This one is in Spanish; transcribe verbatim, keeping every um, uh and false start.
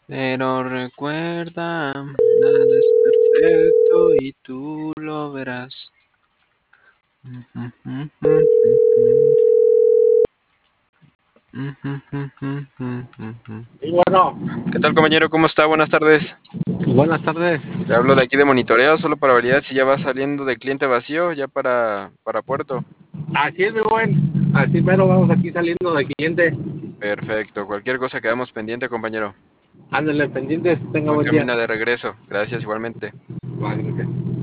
Pero recuerda, nada es perfecto y tú lo verás. Y bueno, ¿Qué tal, compañero? ¿Cómo está? Buenas tardes. buenas tardes. Le hablo de aquí de monitoreo, solo para validar si ya va saliendo de cliente vacío, ya para, para puerto. Así es, mi buen. Así pero vamos aquí saliendo del cliente. Perfecto. Cualquier cosa quedamos pendiente, compañero. Ándale, pendientes. Tenga Buen buen día. camino de regreso. Gracias igualmente. Vale, gracias.